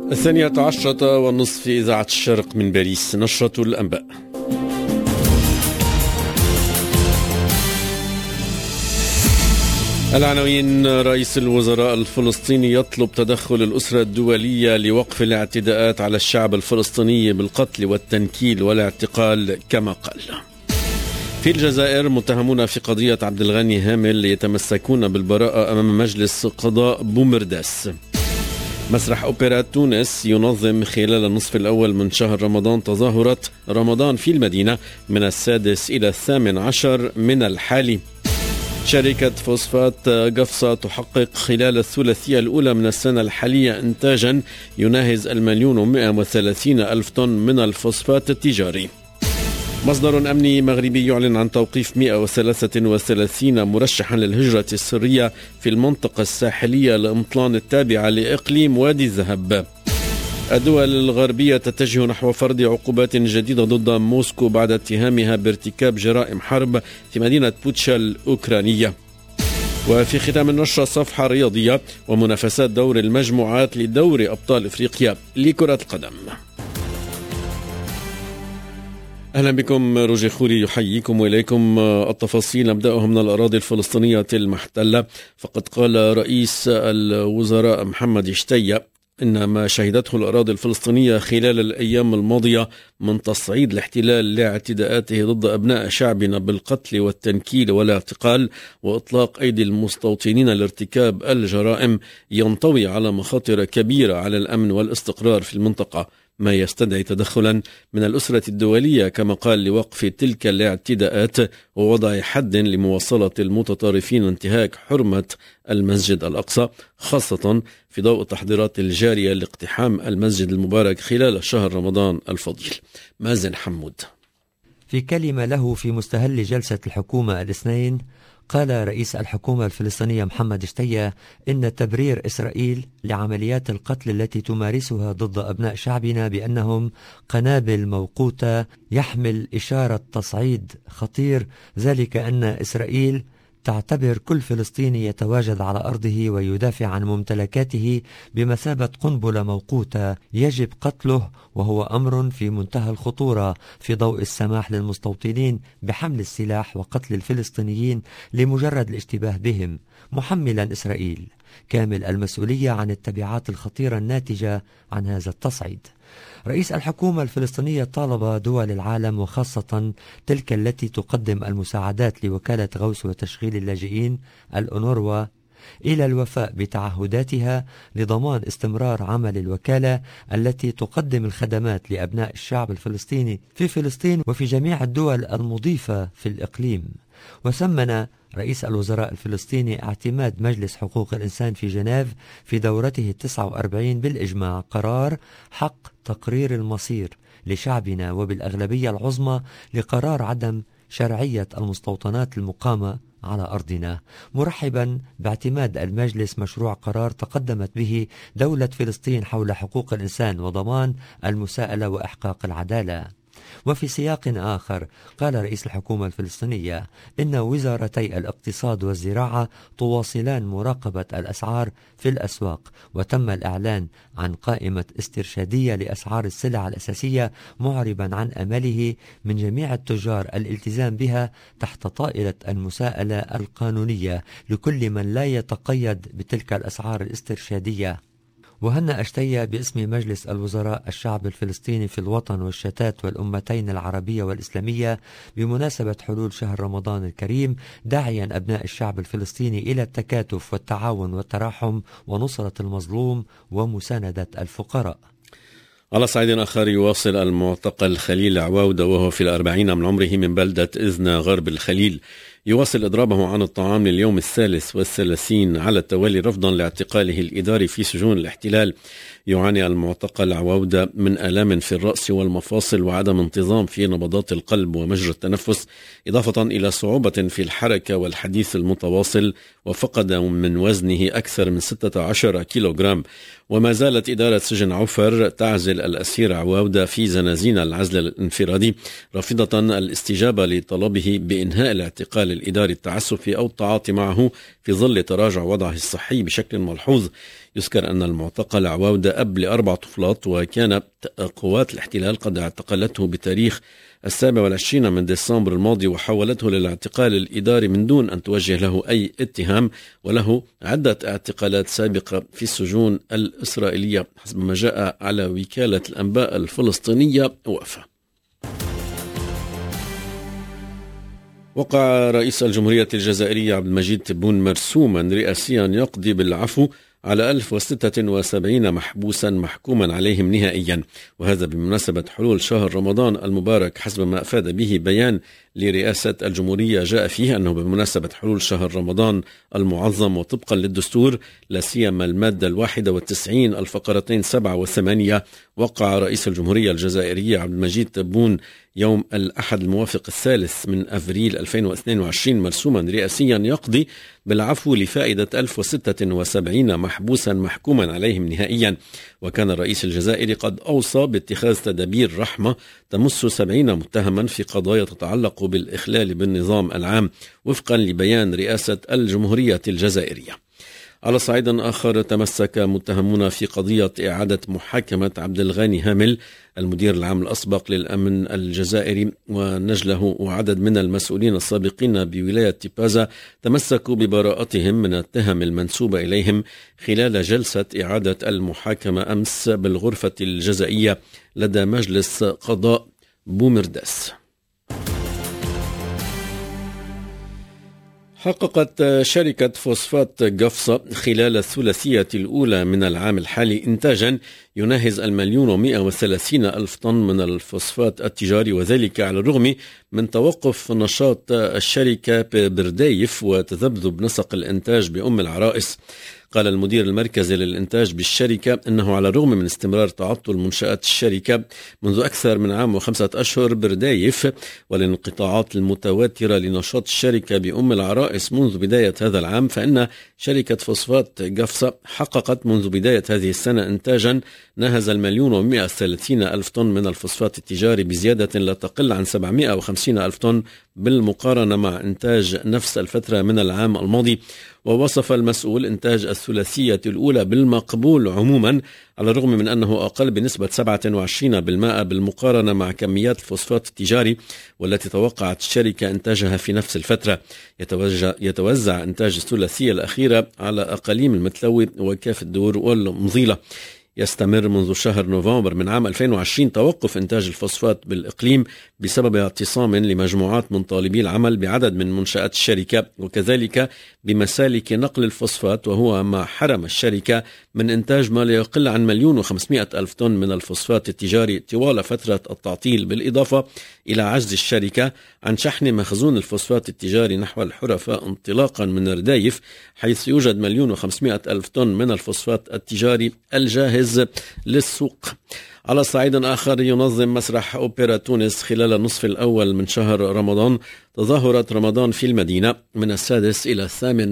12:30 في إذاعة الشرق من باريس. نشرة الأنباء. العناوين: رئيس الوزراء الفلسطيني يطلب تدخل الأسرة الدولية لوقف الاعتداءات على الشعب الفلسطيني بالقتل والتنكيل والاعتقال كما قال. في الجزائر متهمون في قضية عبد الغني هامل يتمسكون بالبراءة أمام مجلس قضاء بومرداس. مسرح أوبرا تونس ينظم خلال النصف الأول من شهر رمضان تظاهرة رمضان في المدينة من 6 إلى 18 من الحالي. شركة فوسفات قفصة تحقق خلال الثلاثية الأولى من السنة الحالية إنتاجا يناهز 1,130,000 طن من الفوسفات التجاري. مصدر أمني مغربي يعلن عن توقيف 133 مرشحا للهجرة السرية في المنطقة الساحلية لإمطلان التابعة لإقليم وادي الذهب. الدول الغربية تتجه نحو فرض عقوبات جديدة ضد موسكو بعد اتهامها بارتكاب جرائم حرب في مدينة بوتشا الأوكرانية. وفي ختام النشرة صفحة رياضية ومنافسات دور المجموعات لدوري أبطال إفريقيا لكرة القدم. أهلا بكم، روجي خوري يحييكم وإليكم التفاصيل. نبدأها من الأراضي الفلسطينية المحتلة. فقد قال رئيس الوزراء محمد شتية إن ما شهدته الأراضي الفلسطينية خلال الأيام الماضية من تصعيد الاحتلال لاعتداءاته ضد أبناء شعبنا بالقتل والتنكيل والاعتقال وإطلاق أيدي المستوطنين لارتكاب الجرائم ينطوي على مخاطر كبيرة على الأمن والاستقرار في المنطقة، ما يستدعي تدخلا من الأسرة الدولية كما قال لوقف تلك الاعتداءات ووضع حد لمواصلة المتطرفين انتهاك حرمة المسجد الأقصى، خاصة في ضوء التحضيرات الجارية لاقتحام المسجد المبارك خلال شهر رمضان الفضيل. مازن حمود. في كلمة له في مستهل جلسة الحكومة الاثنين، قال رئيس الحكومة الفلسطينية محمد شتية إن تبرير إسرائيل لعمليات القتل التي تمارسها ضد أبناء شعبنا بأنهم قنابل موقوتة يحمل إشارة تصعيد خطير، ذلك أن إسرائيل تعتبر كل فلسطيني يتواجد على أرضه ويدافع عن ممتلكاته بمثابة قنبلة موقوتة يجب قتله، وهو أمر في منتهى الخطورة في ضوء السماح للمستوطنين بحمل السلاح وقتل الفلسطينيين لمجرد الاشتباه بهم، محملا إسرائيل كامل المسؤولية عن التبعات الخطيرة الناتجة عن هذا التصعيد. رئيس الحكومة الفلسطينية طالب دول العالم وخاصة تلك التي تقدم المساعدات لوكالة غوث وتشغيل اللاجئين الأونروا إلى الوفاء بتعهداتها لضمان استمرار عمل الوكالة التي تقدم الخدمات لأبناء الشعب الفلسطيني في فلسطين وفي جميع الدول المضيفة في الإقليم. وسمن رئيس الوزراء الفلسطيني اعتماد مجلس حقوق الإنسان في جنيف في دورته 49 بالإجماع قرار حق تقرير المصير لشعبنا وبالأغلبية العظمى لقرار عدم شرعية المستوطنات المقامة على أرضنا، مرحبا باعتماد المجلس مشروع قرار تقدمت به دولة فلسطين حول حقوق الإنسان وضمان المساءلة وإحقاق العدالة. وفي سياق آخر قال رئيس الحكومة الفلسطينية إن وزارتي الاقتصاد والزراعة تواصلان مراقبة الأسعار في الأسواق، وتم الإعلان عن قائمة استرشادية لأسعار السلع الأساسية، معربا عن أمله من جميع التجار الالتزام بها تحت طائلة المساءلة القانونية لكل من لا يتقيد بتلك الأسعار الاسترشادية. وهنأ شتية باسم مجلس الوزراء الشعب الفلسطيني في الوطن والشتات والأمتين العربية والإسلامية بمناسبة حلول شهر رمضان الكريم، داعيا أبناء الشعب الفلسطيني إلى التكاتف والتعاون والتراحم ونصرة المظلوم ومساندة الفقراء. على صعيد آخر، يواصل المعتقل خليل عواودة وهو في 40 من عمره من بلدة إذنة غرب الخليل يواصل إضرابه عن الطعام لليوم 33 على التوالي رفضا لاعتقاله الإداري في سجون الاحتلال. يعاني المعتقل عواودة من آلام في الرأس والمفاصل وعدم انتظام في نبضات القلب ومجرى التنفس، إضافة إلى صعوبة في الحركة والحديث المتواصل، وفقد من وزنه أكثر من 16 كيلوغرام. وما زالت إدارة سجن عفر تعزل الأسير عواودة في زنازين العزل الانفرادي، رافضة الاستجابة لطلبه بإنهاء الاعتقال الإداري التعسفي أو التعاطي معه في ظل تراجع وضعه الصحي بشكل ملحوظ. يذكر أن المعتقل عواود أب ل4 طفلات، وكانت قوات الاحتلال قد اعتقلته بتاريخ 27 من ديسمبر الماضي وحولته للاعتقال الإداري من دون أن توجه له أي اتهام، وله عدة اعتقالات سابقة في السجون الإسرائيلية حسب ما جاء على وكالة الأنباء الفلسطينية وفا. وقع رئيس الجمهورية الجزائرية عبد المجيد تبون مرسوما رئاسيا يقضي بالعفو على 1076 محبوسا محكوما عليهم نهائيا، وهذا بمناسبة حلول شهر رمضان المبارك حسب ما أفاد به بيان لرئاسة الجمهورية جاء فيه أنه بمناسبة حلول شهر رمضان المعظم وطبقا للدستور لا سيما المادة 91 الفقرتين 7 و8 وقع رئيس الجمهورية الجزائرية عبد المجيد تبون يوم الأحد الموافق 3 من أفريل 2022 مرسوما رئاسيا يقضي بالعفو لفائدة 1076 محبوسا محكوما عليهم نهائيا. وكان الرئيس الجزائري قد أوصى باتخاذ تدابير رحمة تمس 70 متهما في قضايا تتعلق بالإخلال بالنظام العام وفقا لبيان رئاسة الجمهورية الجزائرية. على صعيد آخر، تمسك متهمون في قضية إعادة محاكمة عبد الغني هامل المدير العام الأسبق للأمن الجزائري ونجله وعدد من المسؤولين السابقين بولاية تيبازا تمسكوا ببراءتهم من التهم المنسوبة إليهم خلال جلسة إعادة المحاكمة أمس بالغرفة الجزائية لدى مجلس قضاء بومرداس. حققت شركة فوسفات قفصة خلال الثلاثية الأولى من العام الحالي إنتاجا يناهز 1,130,000 طن من الفوسفات التجاري، وذلك على الرغم من توقف نشاط الشركة ببردايف وتذبذب نسق الإنتاج بأم العرائس. قال المدير المركزي للإنتاج بالشركة أنه على الرغم من استمرار تعطل منشآت الشركة منذ أكثر من عام و5 أشهر بردايف والانقطاعات المتواترة لنشاط الشركة بأم العرائس منذ بداية هذا العام، فإن شركة فوسفات قفصة حققت منذ بداية هذه السنة إنتاجا ناهز 1,130,000 طن من الفوسفات التجاري بزيادة لا تقل عن 750,000 طن بالمقارنة مع إنتاج نفس الفترة من العام الماضي. ووصف المسؤول إنتاج الثلاثية الأولى بالمقبول عموما على الرغم من أنه أقل بنسبة 27% بالمقارنة مع كميات الفوسفات التجاري والتي توقعت الشركة إنتاجها في نفس الفترة. يتوزع إنتاج الثلاثية الأخيرة على أقاليم المتلوي وكاف الدور والمضيلة. يستمر منذ شهر نوفمبر من عام 2020 توقف إنتاج الفوسفات بالإقليم بسبب اعتصام لمجموعات من طالبي العمل بعدد من منشآت الشركة وكذلك بمسالك نقل الفوسفات، وهو ما حرم الشركة من إنتاج ما لا يقل عن 1,500,000 طن من الفوسفات التجاري طوال فترة التعطيل، بالإضافة إلى عجز الشركة عن شحن مخزون الفوسفات التجاري نحو الحرفاء انطلاقا من ردايف حيث يوجد 1,500,000 طن من الفوسفات التجاري الجاهز للسوق. على صعيد آخر، ينظم مسرح أوبرا تونس خلال النصف الأول من شهر رمضان تظاهرة رمضان في المدينة من 6 إلى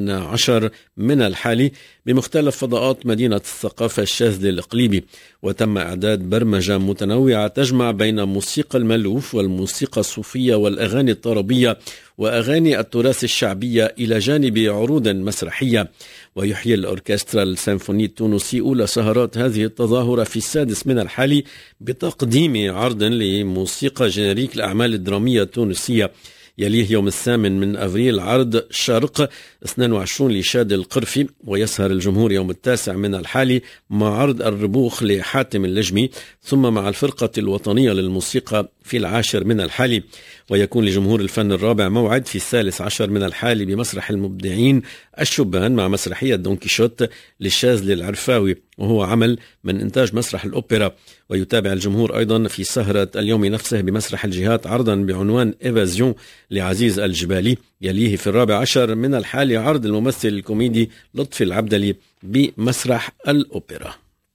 18 من الحالي بمختلف فضاءات مدينة الثقافة الشاذلي الإقليمي، وتم إعداد برمجة متنوعة تجمع بين موسيقى المألوف والموسيقى الصوفية والأغاني الطربية وأغاني التراث الشعبية إلى جانب عروض مسرحية. ويحيي الأوركسترا السيمفوني التونسي أولى سهرات هذه التظاهرة في 6 من الحالي بتقديم عرض لموسيقى جينيريك الأعمال الدرامية التونسية. يليه يوم 8 من أفريل عرض شرق 22 لشاد القرفي، ويسهر الجمهور يوم 9 من الحالي مع عرض الربوخ لحاتم اللجمي، ثم مع الفرقة الوطنية للموسيقى في 10 من الحالي. ويكون لجمهور الفن الرابع موعد في 13 من الحالي بمسرح المبدعين الشبان مع مسرحية دون كيشوت للشاذلي العرفاوي، وهو عمل من إنتاج مسرح الأوبرا. ويتابع الجمهور أيضا في سهرة اليوم نفسه بمسرح الجهات عرضا بعنوان إيفازيون لعزيز الجبالي. يليه في 14 من الحالي عرض الممثل الكوميدي لطفي العبدلي بمسرح الأوبرا.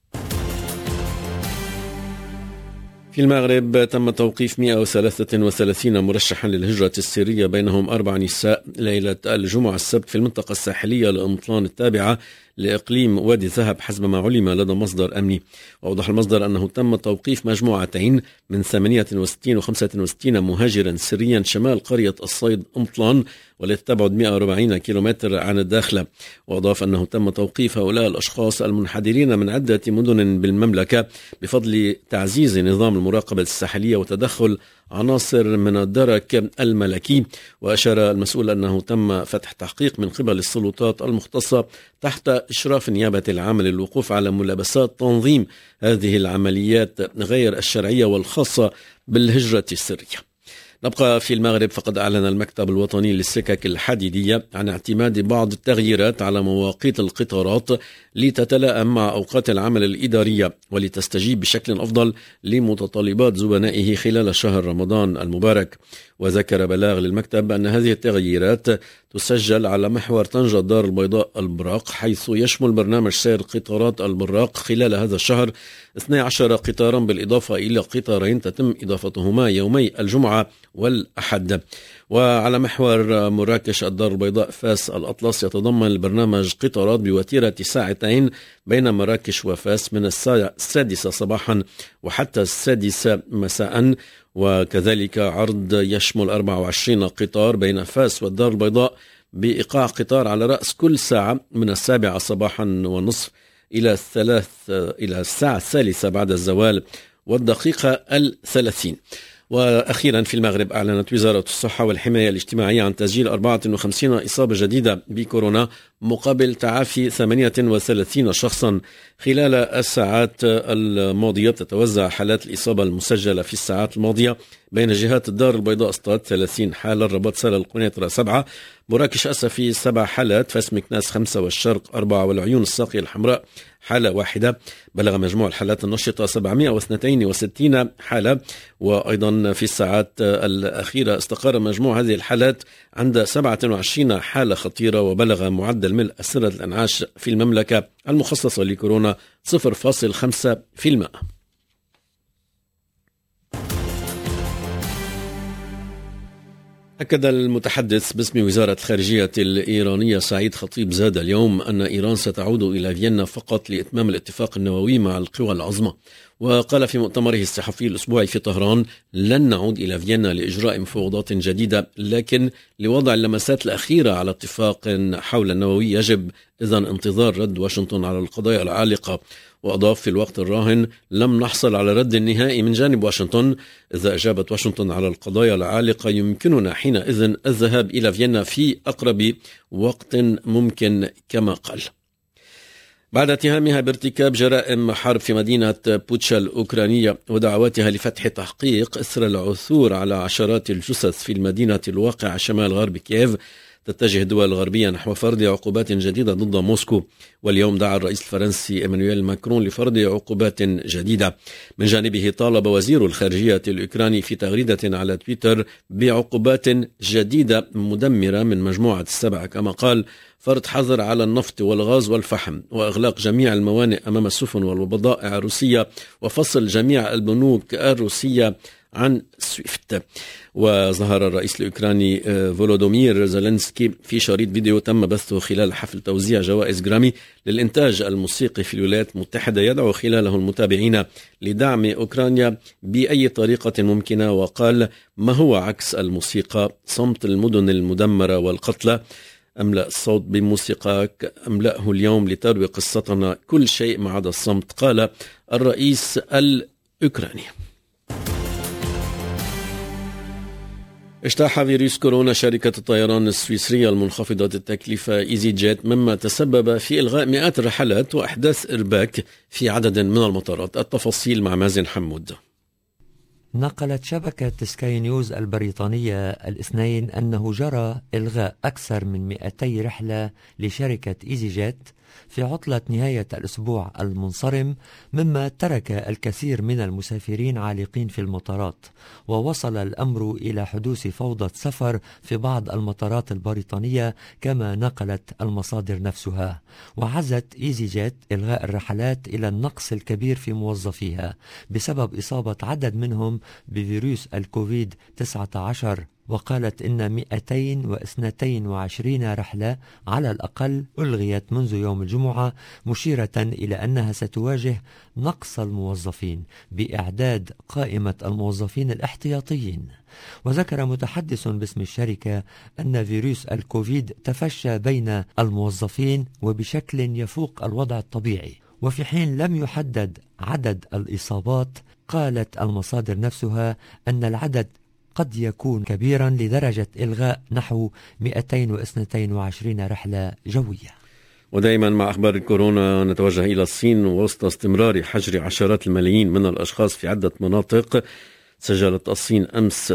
في المغرب تم توقيف 133 مرشحا للهجرة السرية بينهم 4 نساء ليلة الجمعة السبت في المنطقة الساحلية لأمطلان التابعة لإقليم وادي الذهب حسب ما علم لدى مصدر أمني. وأوضح المصدر أنه تم توقيف مجموعتين من 68 و 65 مهاجرا سريا شمال قرية الصيد أمطلان والتي تبعد 140 كيلومتر عن الداخلة. وأضاف أنه تم توقيف هؤلاء الأشخاص المنحدرين من عدة مدن بالمملكة بفضل تعزيز نظام المراقبة الساحلية وتدخل عناصر من الدرك الملكي. وأشار المسؤول أنه تم فتح تحقيق من قبل السلطات المختصة تحت إشراف النيابة العامة للوقوف على ملابسات تنظيم هذه العمليات غير الشرعية والخاصة بالهجرة السرية. نبقى في المغرب، فقد أعلن المكتب الوطني للسكك الحديدية عن اعتماد بعض التغييرات على مواقيت القطارات لتتلائم مع أوقات العمل الإدارية ولتستجيب بشكل أفضل لمتطلبات زبنائه خلال شهر رمضان المبارك. وذكر بلاغ للمكتب أن هذه التغييرات تسجل على محور طنجة دار البيضاء البراق، حيث يشمل برنامج سير قطارات البراق خلال هذا الشهر 12 قطارا بالإضافة إلى قطارين تتم إضافتهما يومي الجمعة والأحد. وعلى محور مراكش الدار البيضاء فاس الأطلس يتضمن البرنامج قطارات بوتيرة ساعتين بين مراكش وفاس من 6 صباحا وحتى 6 مساء. وكذلك عرض يشمل 24 قطار بين فاس والدار البيضاء بإيقاع قطار على رأس كل ساعة من 7 صباحا ونصف إلى الساعة 3 بعد الزوال والدقيقة 30. وأخيرا في المغرب أعلنت وزارة الصحة والحماية الاجتماعية عن تسجيل 54 إصابة جديدة بكورونا مقابل تعافي 38 شخصا خلال الساعات الماضية. تتوزع حالات الإصابة المسجلة في الساعات الماضية بين جهات الدار البيضاء اسطات 30 حالة، الرباط سلا القنيطرة 7، مراكش أسفي 7 حالات، فاس مكناس 5 والشرق 4 والعيون الساقية الحمراء حالة واحدة. بلغ مجموع الحالات النشطة 762 حالة. وأيضا في الساعات الأخيرة استقر مجموع هذه الحالات عند 27 حالة خطيرة، وبلغ معدل ملء أسرة الأنعاش في المملكة المخصصة لكورونا 0.5%. أكد المتحدث باسم وزارة الخارجية الإيرانية سعيد خطيب زاد اليوم أن إيران ستعود إلى فيينا فقط لإتمام الاتفاق النووي مع القوى العظمى. وقال في مؤتمره الصحفي الأسبوعي في طهران: لن نعود إلى فيينا لإجراء مفاوضات جديدة، لكن لوضع اللمسات الأخيرة على اتفاق حول النووي يجب إذن انتظار رد واشنطن على القضايا العالقة. وأضاف: في الوقت الراهن لم نحصل على رد نهائي من جانب واشنطن. إذا أجابت واشنطن على القضايا العالقة يمكننا حينئذ الذهاب إلى فيينا في أقرب وقت ممكن، كما قال. بعد اتهامها بارتكاب جرائم حرب في مدينة بوتشا الأوكرانية ودعواتها لفتح تحقيق إثر العثور على عشرات الجثث في المدينة الواقعة شمال غرب كييف، تتجه الدول الغربية نحو فرض عقوبات جديدة ضد موسكو. واليوم دعا الرئيس الفرنسي إيمانويل ماكرون لفرض عقوبات جديدة. من جانبه طالب وزير الخارجية الأوكراني في تغريدة على تويتر بعقوبات جديدة مدمرة من مجموعة 7، كما قال: فرض حظر على النفط والغاز والفحم، وإغلاق جميع الموانئ أمام السفن والبضائع الروسية، وفصل جميع البنوك الروسية عن سويفت. وظهر الرئيس الأوكراني فولودومير زيلينسكي في شريط فيديو تم بثه خلال حفل توزيع جوائز جرامي للإنتاج الموسيقي في الولايات المتحدة، يدعو خلاله المتابعين لدعم أوكرانيا بأي طريقة ممكنة. وقال: ما هو عكس الموسيقى؟ صمت المدن المدمرة والقتلى. أملأ الصوت بموسيقاك، أملأه اليوم لتروي قصتنا، كل شيء ما عدا الصمت، قال الرئيس الأوكراني. اجتاح فيروس كورونا شركة الطيران السويسرية المنخفضة التكلفة إيزي جيت، مما تسبب في إلغاء مئات الرحلات وأحداث إرباك في عدد من المطارات. التفاصيل مع مازن حمود. نقلت شبكة سكاي نيوز البريطانية الاثنين أنه جرى إلغاء أكثر من 200 رحلة لشركة إيزي جيت في عطلة نهاية الأسبوع المنصرم، مما ترك الكثير من المسافرين عالقين في المطارات. ووصل الأمر إلى حدوث فوضى سفر في بعض المطارات البريطانية كما نقلت المصادر نفسها. وعزت إيزي جيت إلغاء الرحلات إلى النقص الكبير في موظفيها بسبب إصابة عدد منهم بفيروس الكوفيد-19 وقالت إن 222 رحلة على الأقل ألغيت منذ يوم الجمعة، مشيرة إلى أنها ستواجه نقص الموظفين بإعداد قائمة الموظفين الاحتياطيين. وذكر متحدث باسم الشركة أن فيروس الكوفيد تفشى بين الموظفين وبشكل يفوق الوضع الطبيعي، وفي حين لم يحدد عدد الإصابات قالت المصادر نفسها أن العدد قد يكون كبيرا لدرجة إلغاء نحو 222 رحلة جوية. ودائما مع أخبار الكورونا نتوجه إلى الصين. وسط استمرار حجر عشرات الملايين من الأشخاص في عدة مناطق، سجلت الصين أمس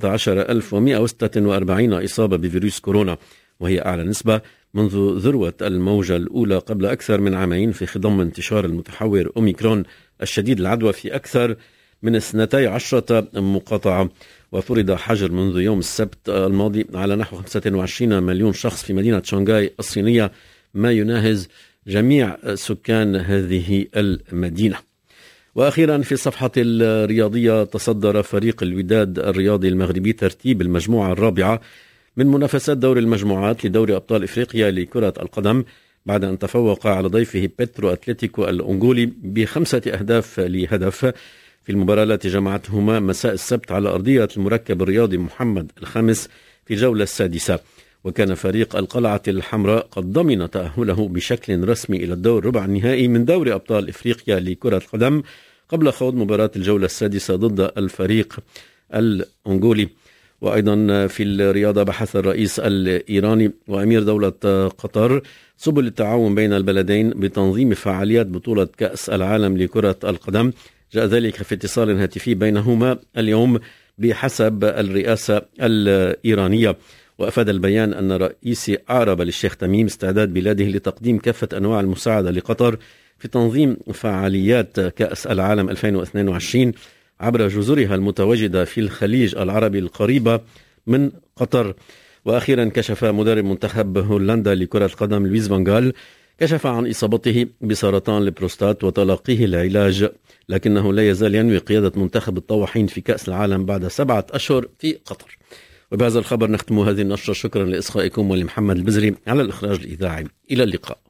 13,146 إصابة بفيروس كورونا، وهي أعلى نسبة منذ ذروة الموجة الأولى قبل أكثر من عامين في خضم انتشار المتحور أوميكرون الشديد العدوى في أكثر من 12 مقاطعة. وفرض حجر منذ يوم السبت الماضي على نحو 25 مليون شخص في مدينة شنغهاي الصينية، ما يناهز جميع سكان هذه المدينة. وأخيرا في الصفحة الرياضية، تصدر فريق الوداد الرياضي المغربي ترتيب المجموعة الرابعة من منافسات دور المجموعات لدوري أبطال إفريقيا لكرة القدم، بعد أن تفوق على ضيفه بيترو أتلتيكو الأنغولي ب5 أهداف لهدف في المباراة التي جمعتهما مساء السبت على أرضية المركب الرياضي محمد الخامس في الجولة السادسة. وكان فريق القلعة الحمراء قد ضمن تأهله بشكل رسمي إلى الدور ربع النهائي من دوري أبطال إفريقيا لكرة القدم قبل خوض مباراة الجولة السادسة ضد الفريق الأنغولي. وأيضا في الرياضة، بحث الرئيس الإيراني وأمير دولة قطر سبل التعاون بين البلدين بتنظيم فعاليات بطولة كأس العالم لكرة القدم. جاء ذلك في اتصال هاتفي بينهما اليوم بحسب الرئاسة الإيرانية. وأفاد البيان أن رئيس أعرب للشيخ تميم استعداد بلاده لتقديم كافة أنواع المساعدة لقطر في تنظيم فعاليات كأس العالم 2022 عبر جزرها المتواجدة في الخليج العربي القريبة من قطر. وأخيرا، كشف مدرب منتخب هولندا لكرة القدم لويس فان غال كشف عن إصابته بسرطان البروستات وتلقيه العلاج، لكنه لا يزال ينوي قيادة منتخب الطواحين في كأس العالم بعد 7 أشهر في قطر. وبهذا الخبر نختم هذه النشرة. شكرا لإصغائكم ولمحمد البزري على الإخراج الإذاعي. إلى اللقاء.